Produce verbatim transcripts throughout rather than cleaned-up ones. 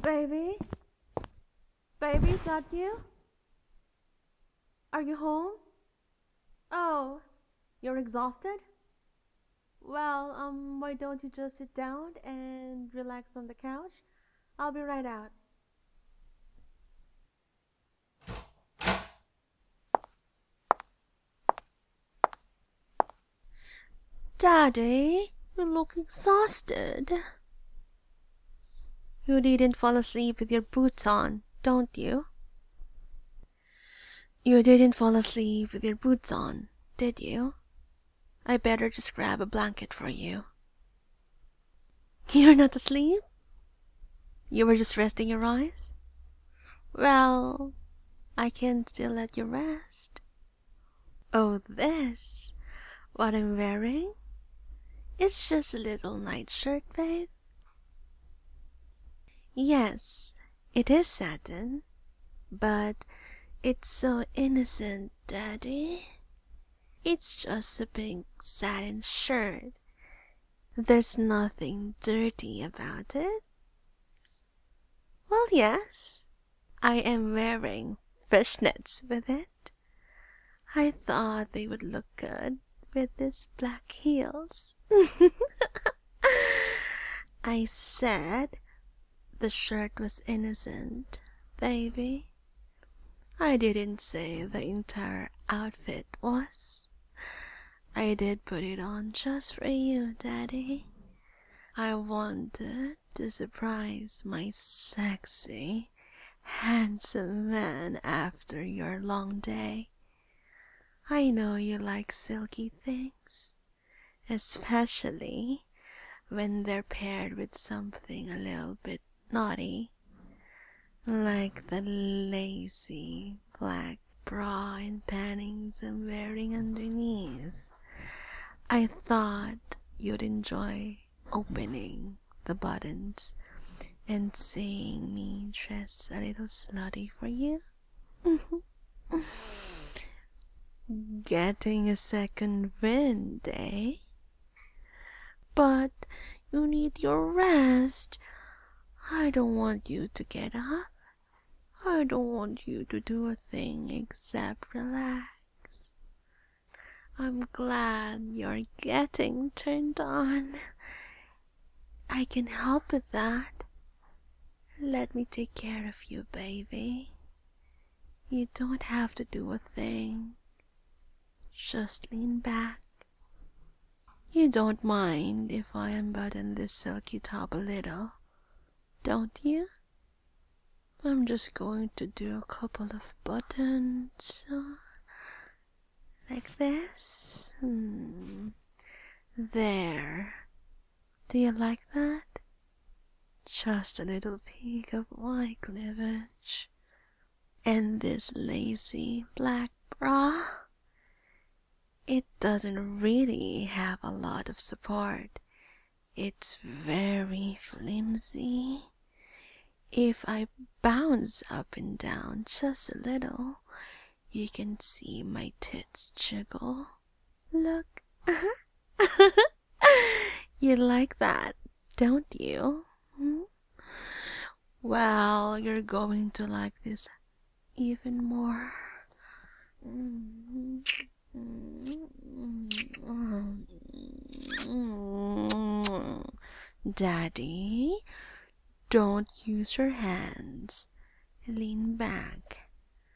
Baby? Baby, is that you? Are you home? Oh, you're exhausted? Well, um, why don't you just sit down and relax on the couch? I'll be right out. Daddy, you look exhausted. You didn't fall asleep with your boots on, don't you? You didn't fall asleep with your boots on, did you? I better just grab a blanket for you. You're not asleep? You were just resting your eyes? Well, I can still let you rest. Oh, this, what I'm wearing? It's just a little nightshirt, babe. Yes, it is satin, but it's so innocent, Daddy. It's just a pink satin shirt. There's nothing dirty about it. Well, yes, I am wearing fishnets with it. I thought they would look good with these black heels. I said the shirt was innocent, baby. I didn't say the entire outfit was. I did put it on just for you, Daddy. I wanted to surprise my sexy, handsome man after your long day. I know you like silky things, especially when they're paired with something a little bit naughty, like the lacy black bra and panties I'm wearing underneath. I thought you'd enjoy opening the buttons and seeing me dress a little slutty for you. Getting a second wind, eh? But you need your rest. I don't want you to get up. I don't want you to do a thing except relax. I'm glad you're getting turned on. I can help with that. Let me take care of you, baby. You don't have to do a thing. Just lean back. You don't mind if I unbutton this silky top a little, don't you? I'm just going to do a couple of buttons, uh, like this. Hmm. There. Do you like that? Just a little peek of my cleavage. And this lacy black bra. It doesn't really have a lot of support. It's very flimsy. If I bounce up and down just a little, you can see my tits jiggle. Look. You like that, don't you? Hmm? Well, you're going to like this even more. Daddy, don't use your hands. Lean back.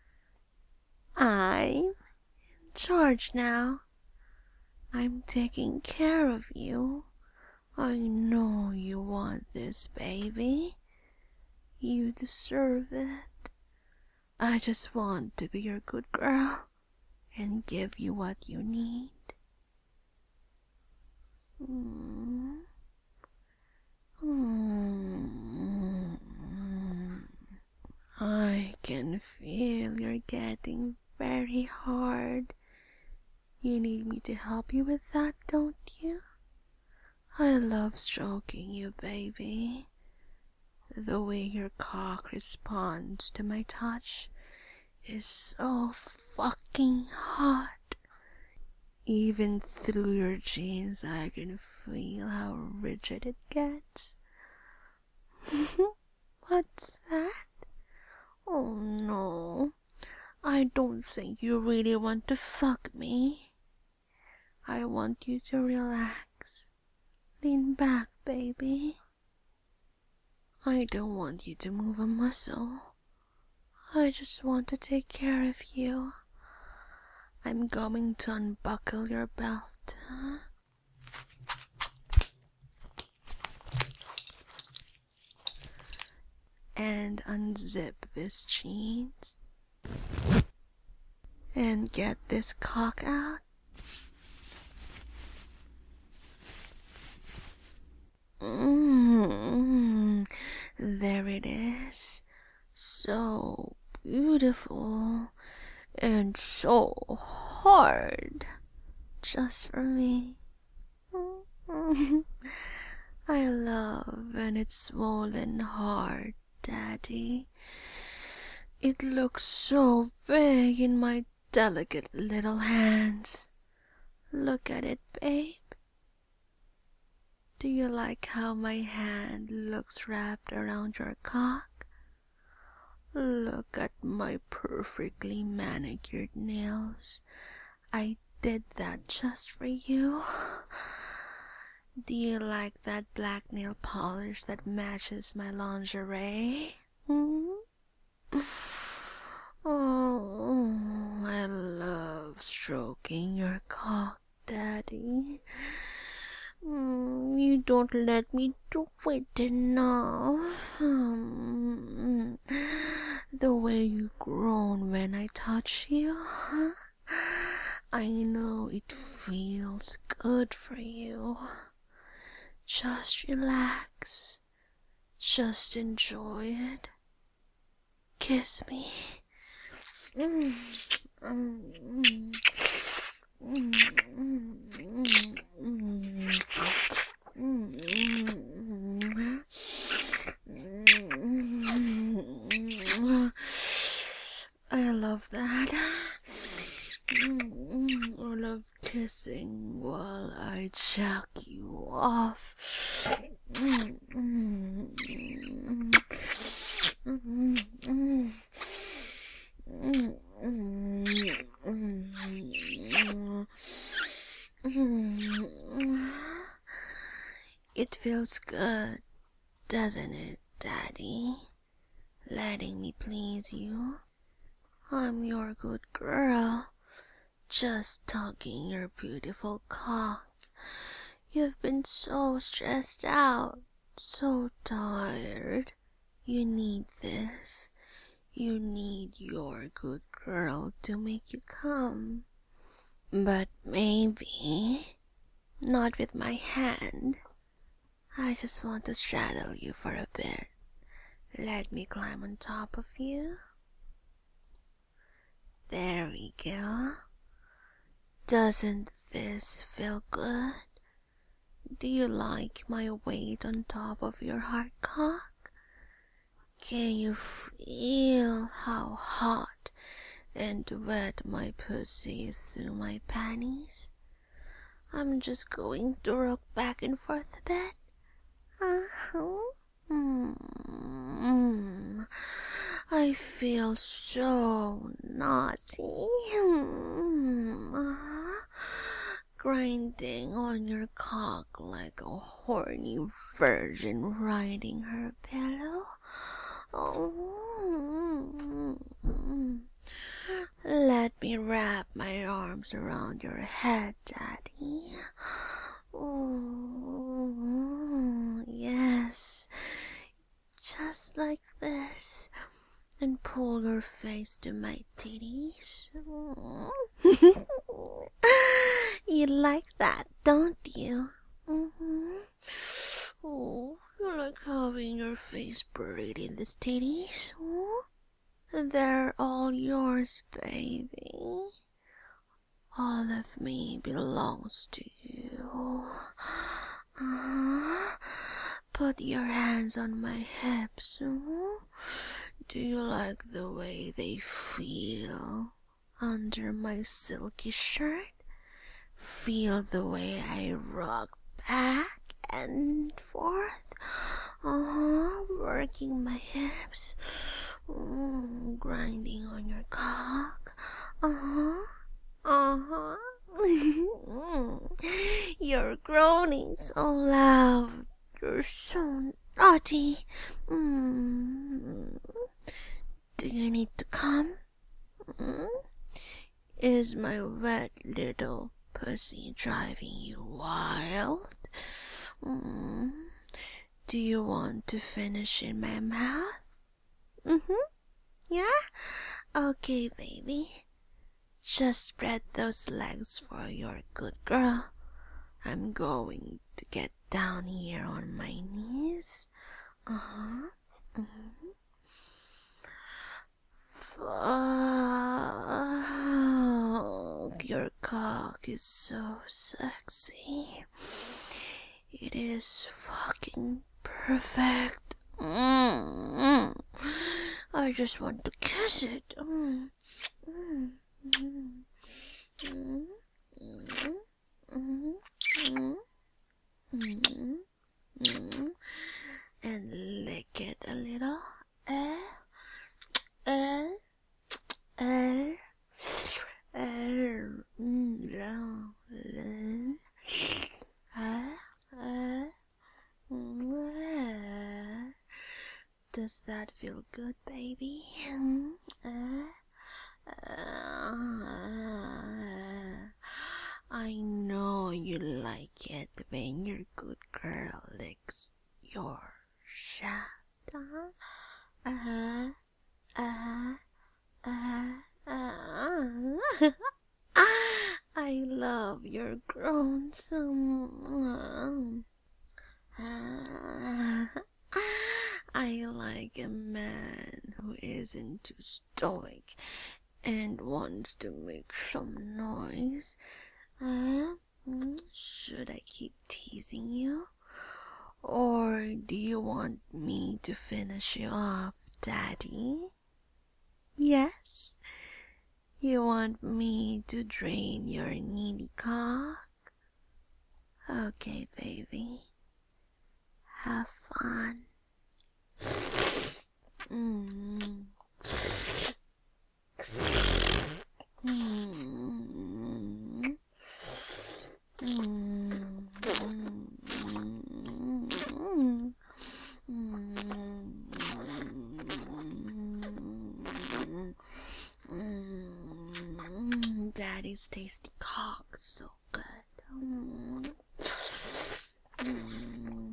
I'm in charge now. I'm taking care of you. I know you want this, baby. You deserve it. I just want to be your good girl and give you what you need. Mm. Mm. I can feel you're getting very hard. You need me to help you with that, don't you? I love stroking you, baby. The way your cock responds to my touch is so fucking hot. Even through your jeans, I can feel how rigid it gets. What's that? Oh no, I don't think you really want to fuck me. I want you to relax. Lean back, baby. I don't want you to move a muscle. I just want to take care of you. I'm going to unbuckle your belt. Huh? And unzip this jeans. And get this cock out. Mm, there it is. So beautiful and so hard. Just for me. I love when it's swollen hard, Daddy. It looks so big in my delicate little hands. Look at it, babe. Do you like how my hand looks wrapped around your cock? Look at my perfectly manicured nails. I did that just for you. Do you like that black nail polish that matches my lingerie? Hmm? Oh, I love stroking your cock, Daddy. Mm, you don't let me do it enough. Mm, the way you groan when I touch you. Huh? I know it feels good for you. Just relax. Just enjoy it. Kiss me. Mm, mm, mm, mm, mm, I love that. I love kissing while I jack you off. It feels good, doesn't it, Daddy? Letting me please you. I'm your good girl. Just tugging your beautiful cock. You've been so stressed out, so tired. You need this. You need your good girl to make you come. But maybe not with my hand. I just want to straddle you for a bit. Let me climb on top of you. There we go. Doesn't this feel good? Do you like my weight on top of your hard cock? Can you feel how hot and wet my pussy is through my panties? I'm just going to rock back and forth a bit. Uh-huh. Mm-hmm. I feel so naughty. Mm-hmm. Grinding on your cock like a horny virgin riding her pillow. Oh. Let me wrap my arms around your head, Daddy. Oh, yes. Just like this. And pull your face to my titties. You like that, don't you? Mm-hmm. Oh, you like having your face buried in these titties? Oh? They're all yours, baby. All of me belongs to you. Uh, put your hands on my hips. Oh? Do you like the way they feel under my silky shirt? Feel the way I rock back and forth? Uh-huh, working my hips. Mm, grinding on your cock. Uh-huh, uh-huh. You're groaning so loud. You're so naughty. Mm. Do you need to come? Mm? Is my wet little pussy driving you wild? Mm. Do you want to finish in my mouth? Mm-hmm. Yeah? Okay, baby. Just spread those legs for your good girl. I'm going to get down here on my knees. Uh-huh. Mm-hmm. Fuck, your cock is so sexy. It is fucking perfect. Mm-hmm. I just want to kiss it. Mm. Mm. Mm. Mm. Mm. Mm. Mm. Mm. And lick it a little. Eh? Eh? Eh? Eh? Mm. Does that feel good, baby? Uh, uh, I know you like it when your good girl licks your shaft. Uh-huh. Uh-huh. Uh-huh. Uh-huh. I love your groans. Um, uh, I like a man who isn't too stoic and wants to make some noise. Uh, should I keep teasing you? Or do you want me to finish you up, Daddy? Yes? You want me to drain your needy cock? Okay, baby. Have fun. Mm. Mm. Mm. Mm. Daddy's tasty cock, so good. Mm. Mm.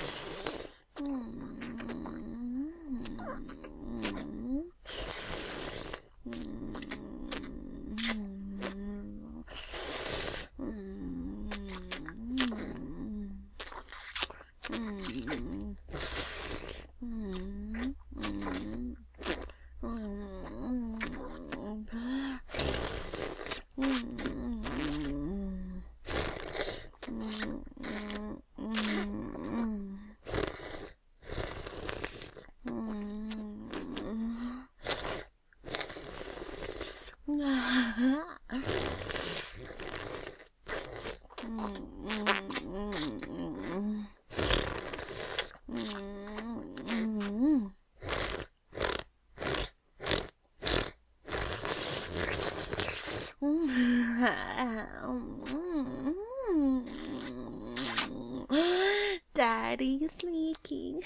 Daddy's leaking.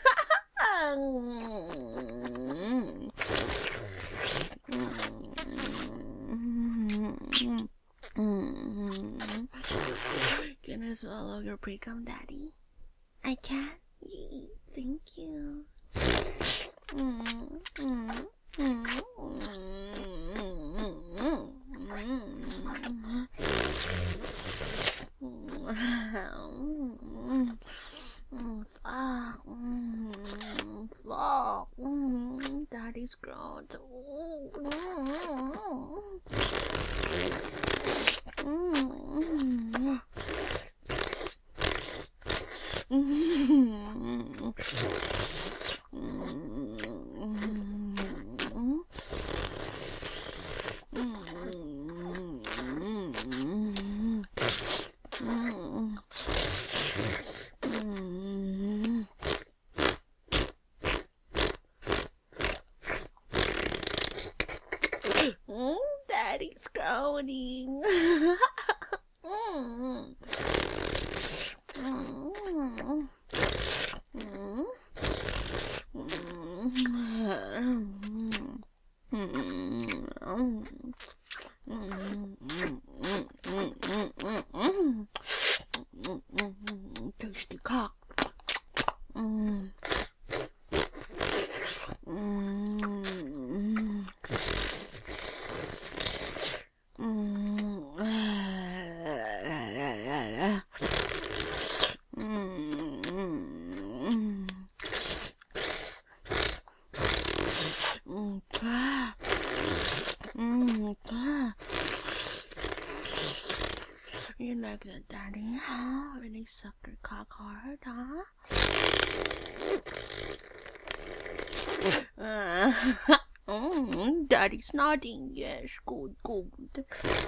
Can I swallow your pre-cum, Daddy? I can? Yay, thank you. Mm, mm, mm, mm, Fuck. Daddy's grown. Daddy's groaning. Mm. Mm. Mm. Tasty cock. Mm. Mm. You like that, Daddy? Huh? Really suck your cock hard, huh? Uh, mm, Daddy's nodding. Yes, good, good.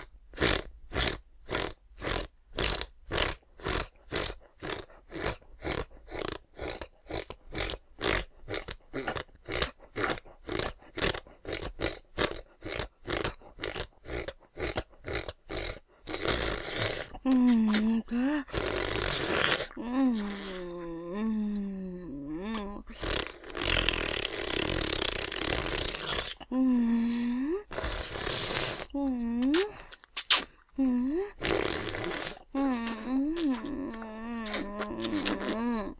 Mm, mm, mm, mm, mm, mm.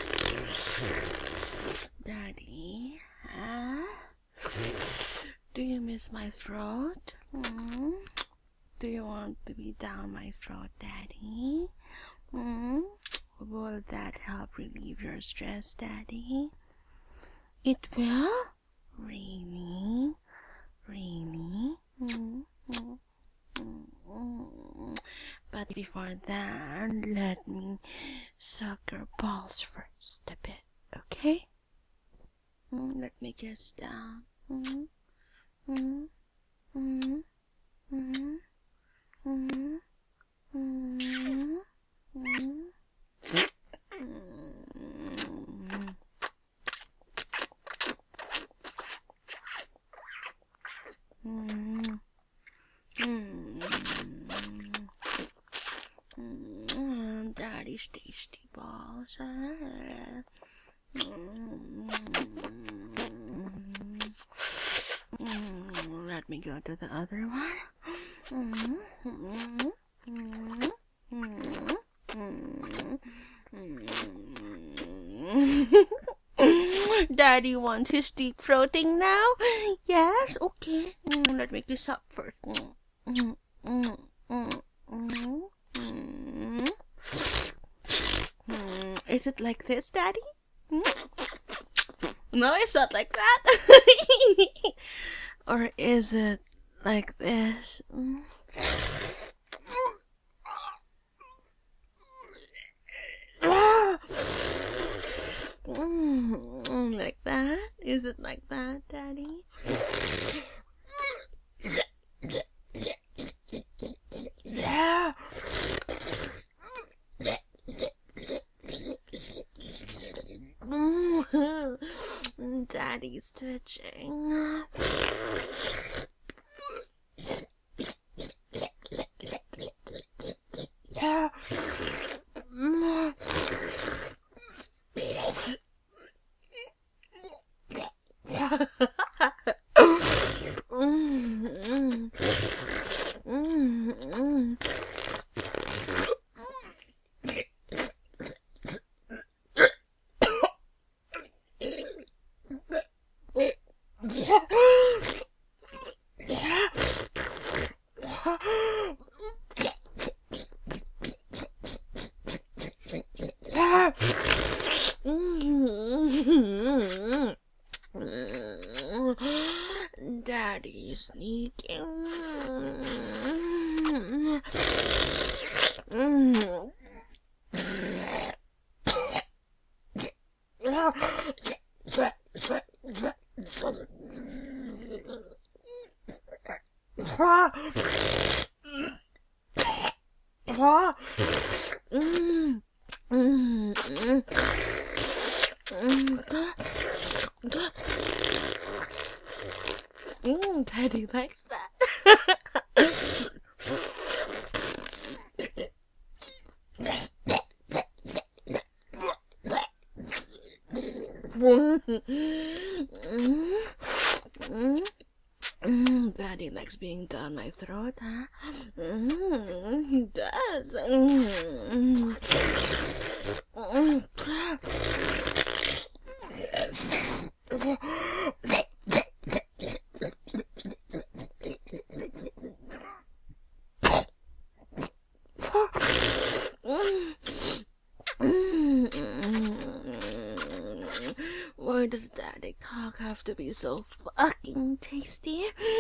Daddy, huh? Do you miss my throat? Mm? Do you want to be down my throat, Daddy? Mm? Will that help relieve your stress, Daddy? It will? Really? Really? Mm, mm, mm, mm. But before that, let me suck your balls first a bit, okay? Mm, let me kiss down. Mm, mm, mm, mm, mm, mm, mm. Mm. Mm. Mm. Daddy's tasty balls. Mm. Mm. Let me go to the other one. Mm. Mm. Mm. Mm. Mm. Daddy wants his deep throating now? Yes, okay. Mm, let me kiss up first. Mm, mm, mm, mm, mm, mm. Mm. Is it like this, Daddy? Mm? No, it's not like that. Or is it like this? Mm. Mm, like that? Is it like that, Daddy? Mm, Daddy's twitching. Daddy's sneaking. Mm, Daddy likes that. Daddy likes being down my throat, huh? Mm, he does. Mm. Why does Daddy cock have to be so fucking tasty?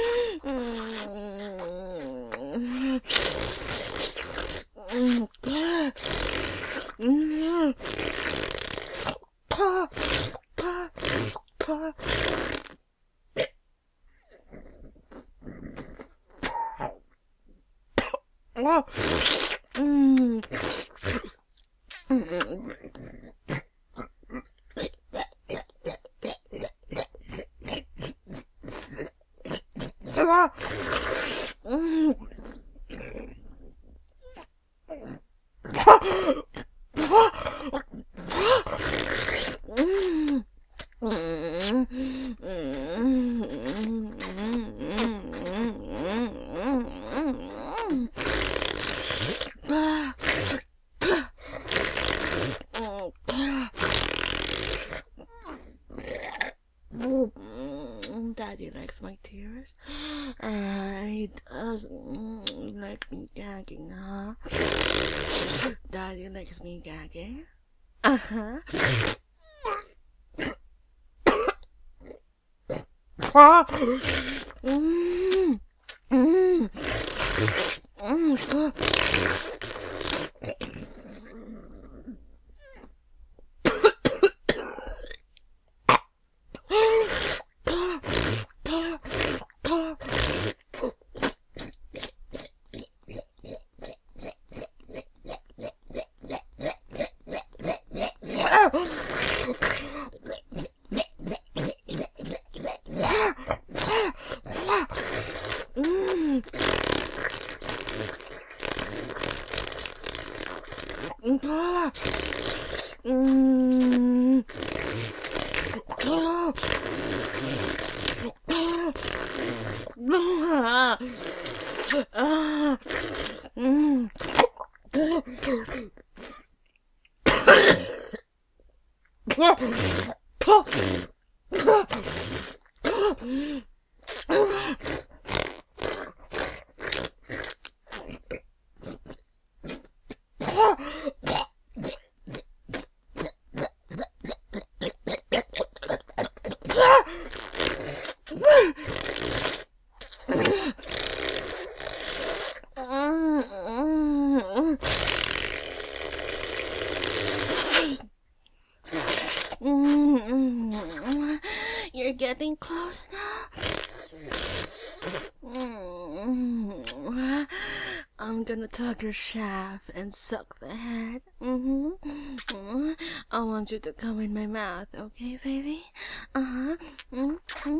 Daddy likes my tears. Uh, he does mm, like me gagging, huh? Daddy likes me gagging. Uh-huh. mm, mm, mm. You're getting close now. I'm gonna tug your shaft and suck the head. Mm-hmm. I want you to come in my mouth, okay, baby? Uh-huh. Mm-hmm.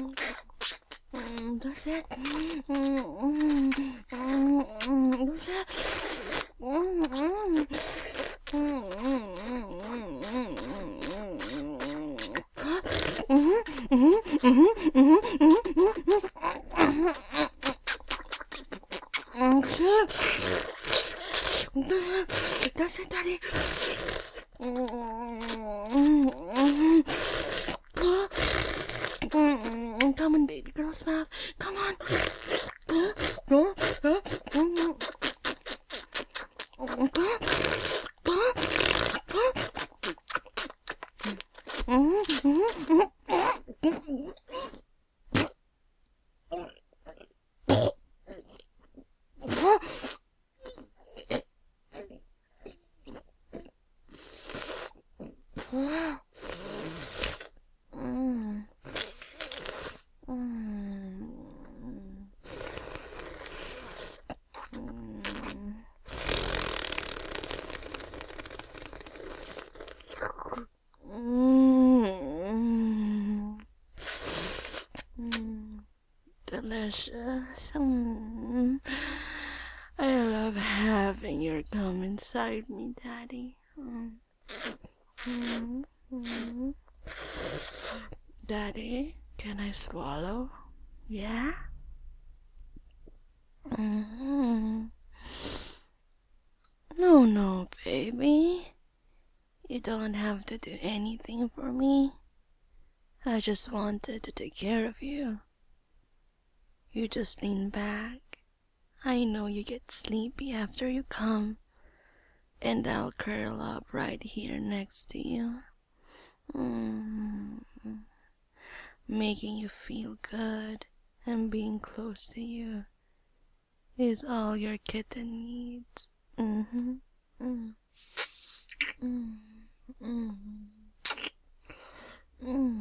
Mm, that's it. Mm-hmm. Mm-hmm. That's it. Mm-hmm. That's it, Daddy. Come in, baby girl's mouth. Come on. precious. Mm. I love having your gum inside me, Daddy. Mm. Mm. Mm. Daddy, can I swallow? Yeah? Mm. No, no, baby. You don't have to do anything for me. I just wanted to take care of you. You just lean back. I know you get sleepy after you come, and I'll curl up right here next to you. Mm. Making you feel good and being close to you is all your kitten needs. Mm-hmm. Mm. Mm. Mm. Mm.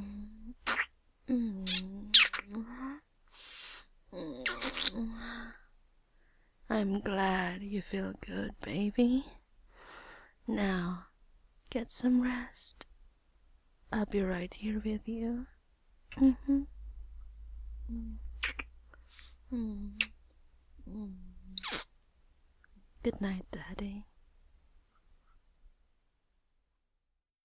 Mm. I'm glad you feel good, baby. Now, get some rest. I'll be right here with you. Mm-hmm. Mm. Mm. Mm. Good night, Daddy.